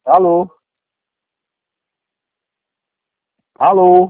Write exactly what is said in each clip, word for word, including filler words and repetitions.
Alô? Alô?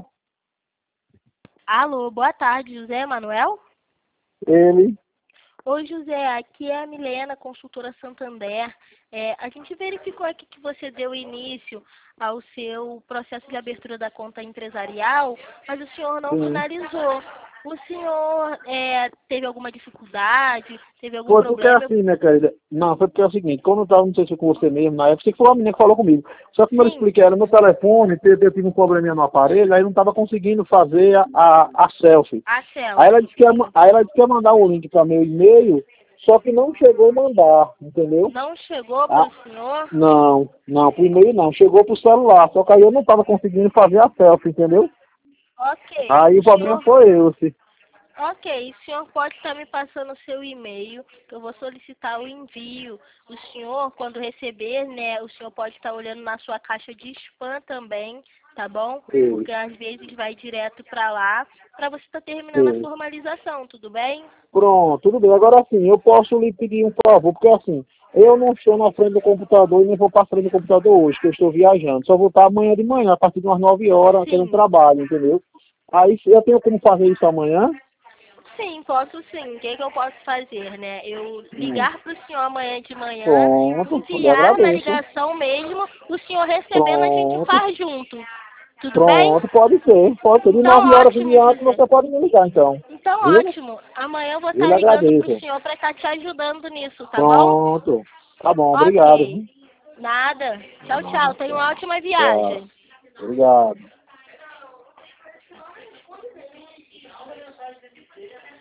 Alô, boa tarde, José Manuel? Ele? Oi, José, aqui é a Milena, consultora Santander. É, a gente verificou aqui que você deu início ao seu processo de abertura da conta empresarial, mas o senhor não Sim. finalizou. O senhor é, teve alguma dificuldade? Teve algum Foi porque é problema? assim, minha querida. Não, foi porque é o seguinte, como eu estava, não sei se foi com você mesmo, na época, sei que foi uma menina que falou comigo. Só que como eu Sim, expliquei, era meu telefone, eu, eu tive um probleminha no aparelho, aí não estava conseguindo fazer a, a, a selfie. a Aí ela selfie, disse que ia, ma- sim. aí ela disse que ia mandar o link para meu e-mail, só que não chegou a mandar, entendeu? Não chegou para Ah, o senhor? não, não, pro e-mail não, chegou pro celular, só que aí eu não estava conseguindo fazer a selfie, entendeu? Ok, Aí o o problema senhor foi eu, se Ok, o senhor pode estar me passando o seu e-mail, que eu vou solicitar o envio. O senhor, quando receber, né, o senhor pode estar olhando na sua caixa de spam também, tá bom? sei, Porque às vezes vai direto para lá, para você estar terminando a sei. formalização, tudo bem? Pronto, tudo bem. Agora sim, eu posso lhe pedir um favor, porque assim, eu não estou na frente do computador e nem vou para frente do computador hoje, que eu estou viajando. Só vou estar amanhã de manhã, a partir de umas nove horas, tendo um Sim, trabalho, entendeu? Aí se eu tenho como fazer isso amanhã? sim, posso sim. O que, que eu posso fazer, né? Eu Hum, ligar para o senhor amanhã de manhã, pronto, eu lhe enviar na agradeço. ligação mesmo, o senhor recebendo, a gente Pronto, faz junto. Tudo bem? pronto, pode ser, pode ser. De Então, nove horas em ótimo, diante José. você pode me ligar então. Então, Viu? ótimo. Amanhã eu vou Eu estar lhe ligando para o agradeço. senhor para estar te ajudando nisso, tá bom? Pronto. Tá bom, obrigado. Ok. Viu? Nada. Tchau, tchau. Tenha uma ótima Tchau. viagem. Obrigado.